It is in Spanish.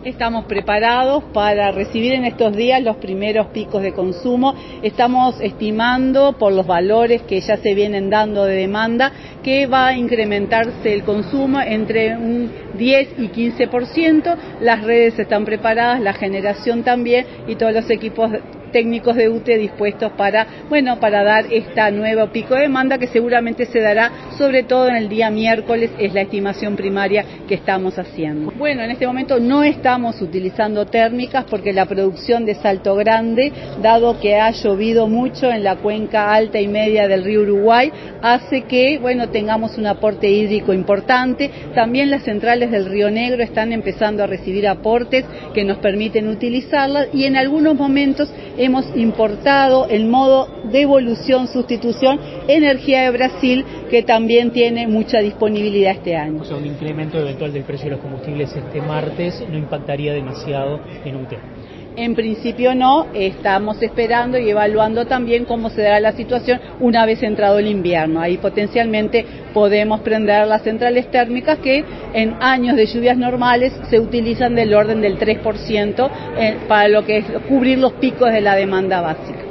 Estamos preparados para recibir en estos días los primeros picos de consumo. Estamos estimando, por los valores que ya se vienen dando de demanda, que va a incrementarse el consumo entre un 10 y 15%. Las redes están preparadas, la generación también, y todos los equipos técnicos de UTE dispuestos para dar esta nuevo pico de demanda, que seguramente se dará sobre todo en el día miércoles, es la estimación primaria que estamos haciendo. Bueno, en este momento no estamos utilizando térmicas porque la producción de Salto Grande, dado que ha llovido mucho en la cuenca alta y media del río Uruguay, hace que tengamos un aporte hídrico importante. También las centrales del Río Negro están empezando a recibir aportes que nos permiten utilizarlas, y en algunos momentos hemos importado en modo devolución-sustitución energía de Brasil, que también tiene mucha disponibilidad este año. O sea, un incremento eventual del precio de los combustibles este martes no impactaría demasiado en UTE. En principio no, estamos esperando y evaluando también cómo se dará la situación una vez entrado el invierno. Ahí potencialmente podemos prender las centrales térmicas que en años de lluvias normales se utilizan del orden del 3% para lo que es cubrir los picos de la demanda básica.